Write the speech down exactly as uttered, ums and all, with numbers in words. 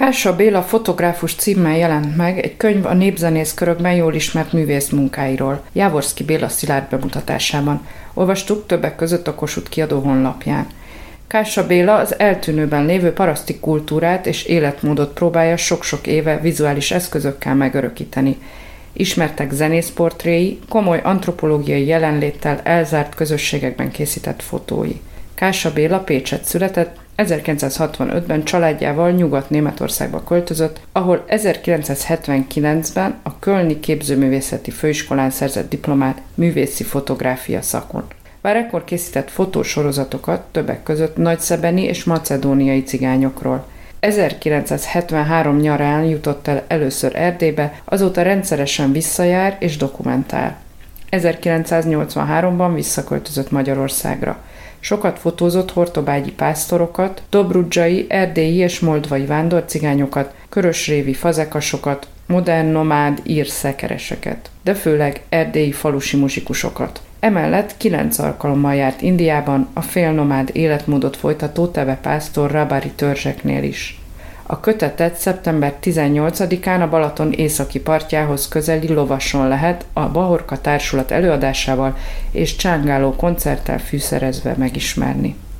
Kássa Béla fotográfus címmel jelent meg egy könyv a népzenész körökben jól ismert művész munkáiról, Jávorszky Béla Szilárd bemutatásában. Olvastuk többek között a Kossuth kiadó honlapján. Kássa Béla az eltűnőben lévő paraszti kultúrát és életmódot próbálja sok-sok éve vizuális eszközökkel megörökíteni. Ismertek zenészportréi, komoly antropológiai jelenléttel elzárt közösségekben készített fotói. Kássa Béla Pécsett született, ezerkilencszázhatvanötben családjával Nyugat-Németországba költözött, ahol ezerkilencszázhetvenkilencben a Kölni Képzőművészeti Főiskolán szerzett diplomát művészi fotográfia szakon. Bár ekkor készített fotósorozatokat többek között nagyszebeni és macedóniai cigányokról. ezerkilencszázhetvenhárom nyarán jutott el először Erdélybe, azóta rendszeresen visszajár és dokumentál. ezerkilencszáznyolcvanháromban visszaköltözött Magyarországra. Sokat fotózott hortobágyi pásztorokat, dobrudzsai, erdélyi és moldvai vándorcigányokat, körösrévi fazekasokat, modern nomád ír szekereseket, de főleg erdélyi falusi muzsikusokat. Emellett kilenc alkalommal járt Indiában a félnomád életmódot folytató tevepásztor rabári törzseknél is. A kötetet szeptember tizennyolcadikán a Balaton északi partjához közeli lovason lehet a Bahorka Társulat előadásával és csángáló koncerttel fűszerezve megismerni.